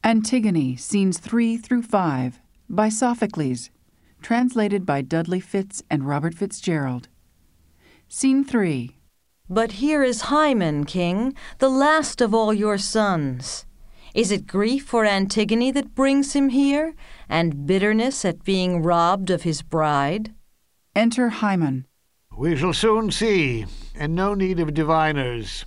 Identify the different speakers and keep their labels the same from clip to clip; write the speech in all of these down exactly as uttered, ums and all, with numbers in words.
Speaker 1: Antigone, Scenes three through five, by Sophocles, translated by Dudley Fitz and Robert Fitzgerald. Scene three.
Speaker 2: But here is Hymen, king, the last of all your sons. Is it grief for Antigone that brings him here, and bitterness at being robbed of his bride?
Speaker 1: Enter Hymen.
Speaker 3: We shall soon see, and no need of diviners.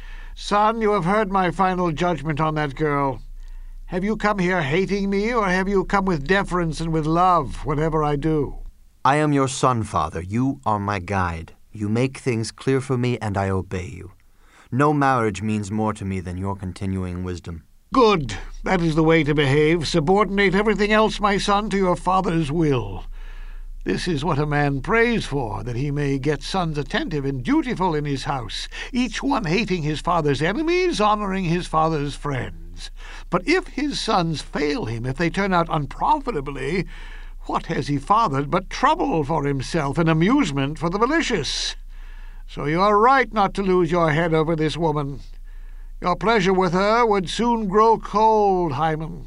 Speaker 3: Son, you have heard my final judgment on that girl. Have you come here hating me, or have you come with deference and with love, whatever I do?
Speaker 4: I am your son, father. You are my guide. You make things clear for me, and I obey you. No marriage means more to me than your continuing wisdom.
Speaker 3: Good. That is the way to behave. Subordinate everything else, my son, to your father's will. This is what a man prays for, that he may get sons attentive and dutiful in his house, each one hating his father's enemies, honoring his father's friends. But if his sons fail him, if they turn out unprofitably, what has he fathered but trouble for himself and amusement for the malicious? So you are right not to lose your head over this woman. Your pleasure with her would soon grow cold, Hymen,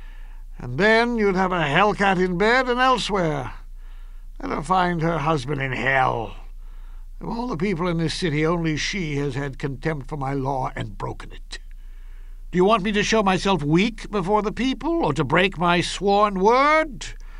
Speaker 3: and then you'd have a hellcat in bed and elsewhere. Let her find her husband in hell. Of all the people in this city, only she has had contempt for my law and broken it. Do you want me to show myself weak before the people, or to break my sworn word?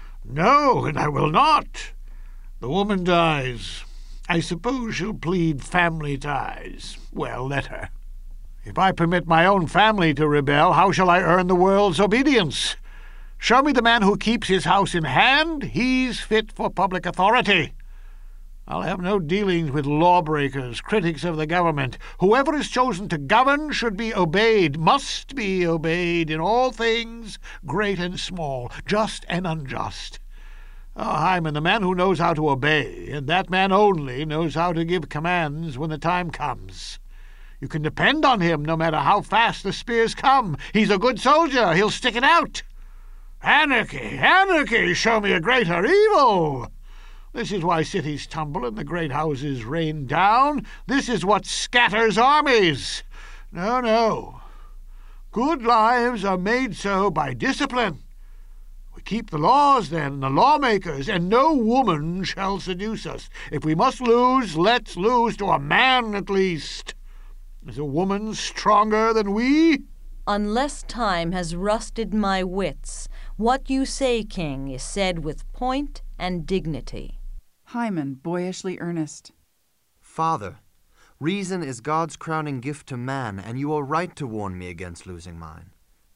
Speaker 3: No, and I will not. The woman dies. I suppose she'll plead family ties. Well, let her. If I permit my own family to rebel, how shall I earn the world's obedience? Show me the man who keeps his house in hand. He's fit for public authority. I'll have no dealings with lawbreakers, critics of the government. Whoever is chosen to govern should be obeyed, must be obeyed in all things, great and small, just and unjust. Oh, Hymen, the man who knows how to obey, and that man only, knows how to give commands when the time comes. You can depend on him no matter how fast the spears come. He's a good soldier. He'll stick it out. Anarchy, anarchy, show me a greater evil. This is why cities tumble and the great houses rain down. This is what scatters armies. No, no. Good lives are made so by discipline. We keep the laws, then, and the lawmakers, and no woman shall seduce us. If we must lose, let's lose to a man at least. Is a woman stronger than we?
Speaker 2: Unless time has rusted my wits, what you say, king, is said with point and dignity.
Speaker 1: Hymen, boyishly earnest.
Speaker 4: Father, reason is God's crowning gift to man, and you are right to warn me against losing mine.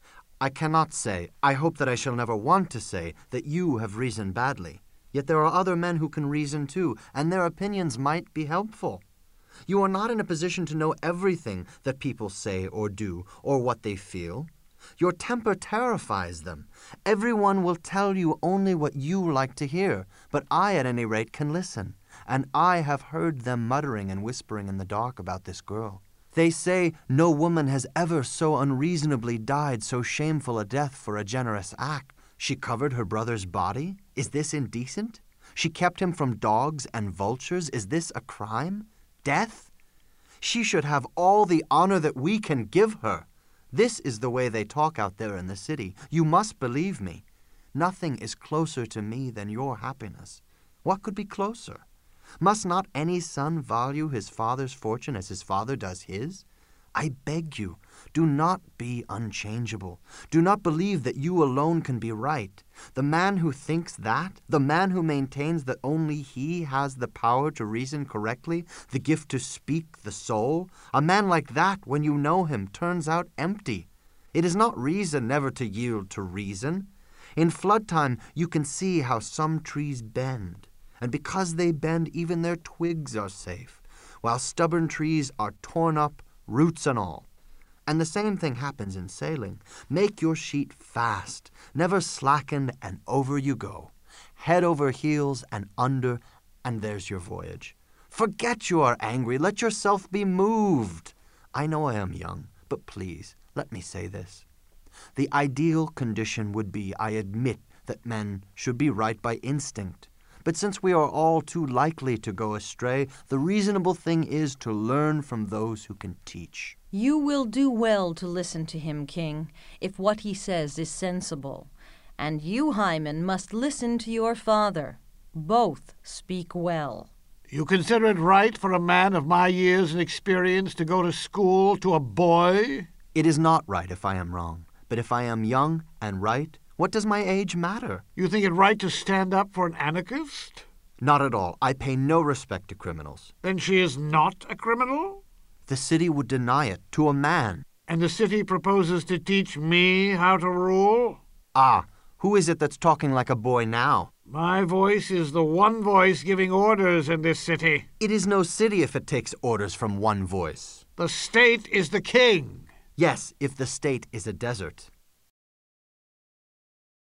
Speaker 4: I cannot say, I hope that I shall never want to say, that you have reasoned badly. Yet there are other men who can reason too, and their opinions might be helpful. You are not in a position to know everything that people say or do, or what they feel. Your temper terrifies them. Everyone will tell you only what you like to hear, but I, at any rate, can listen, and I have heard them muttering and whispering in the dark about this girl. They say no woman has ever so unreasonably died so shameful a death for a generous act. She covered her brother's body? Is this indecent? She kept him from dogs and vultures? Is this a crime? Death? She should have all the honor that we can give her. This is the way they talk out there in the city. You must believe me. Nothing is closer to me than your happiness. What could be closer? Must not any son value his father's fortune as his father does his? I beg you, do not be unchangeable. Do not believe that you alone can be right. The man who thinks that, the man who maintains that only he has the power to reason correctly, the gift to speak the soul, a man like that, when you know him, turns out empty. It is not reason never to yield to reason. In flood time, you can see how some trees bend, and because they bend, even their twigs are safe, while stubborn trees are torn up, roots and all. And the same thing happens in sailing. Make your sheet fast, never slackened, and over you go. Head over heels and under, and there's your voyage. Forget you are angry. Let yourself be moved. I know I am young, but please, let me say this. The ideal condition would be, I admit, that men should be right by instinct. But since we are all too likely to go astray, the reasonable thing is to learn from those who can teach.
Speaker 2: You will do well to listen to him, King, if what he says is sensible. And you, Hymen, must listen to your father. Both speak well.
Speaker 3: You consider it right for a man of my years and experience to go to school to a boy?
Speaker 4: It is not right if I am wrong. But if I am young and right, what does my age matter?
Speaker 3: You think it right to stand up for an anarchist?
Speaker 4: Not at all. I pay no respect to criminals.
Speaker 3: Then she is not a criminal?
Speaker 4: The city would deny it to a man.
Speaker 3: And the city proposes to teach me how to rule?
Speaker 4: Ah, who is it that's talking like a boy now?
Speaker 3: My voice is the one voice giving orders in this city.
Speaker 4: It is no city if it takes orders from one voice.
Speaker 3: The state is the king.
Speaker 4: Yes, if the state is a desert.